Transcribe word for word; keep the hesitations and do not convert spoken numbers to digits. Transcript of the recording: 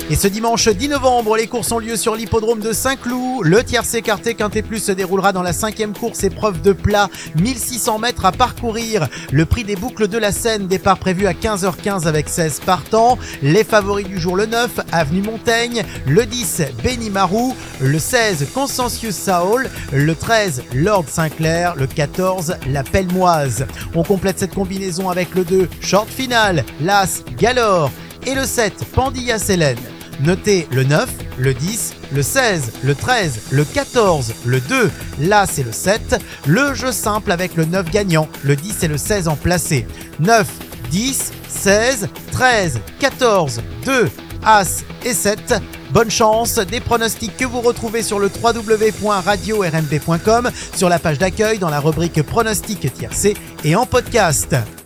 Et ce dimanche dix novembre, les courses ont lieu sur l'hippodrome de Saint-Cloud. Le tiercé quarté Quintet Plus se déroulera dans la cinquième course épreuve de plat, mille six cents mètres à parcourir. Le prix des boucles de la Seine, départ prévu à quinze heures quinze avec seize partants. Les favoris du jour, le neuf, Avenue Montaigne, le dix, Benny Marou, le seize, Consensus Saul, le treize, Lord Sinclair, le quatorze, La Pelmoise. On complète cette combinaison avec le deux, Short Final, l'As, Galore, et le sept, Pandilla Célène. Notez le neuf, le dix, le seize, le treize, le quatorze, le deux, l'As et le sept. Le jeu simple avec le neuf gagnant, le dix et le seize en placé. neuf, dix, seize, treize, quatorze, deux, As et sept. Bonne chance, des pronostics que vous retrouvez sur le w w w point radio r m b point com, sur la page d'accueil dans la rubrique pronostics tiercé et en podcast.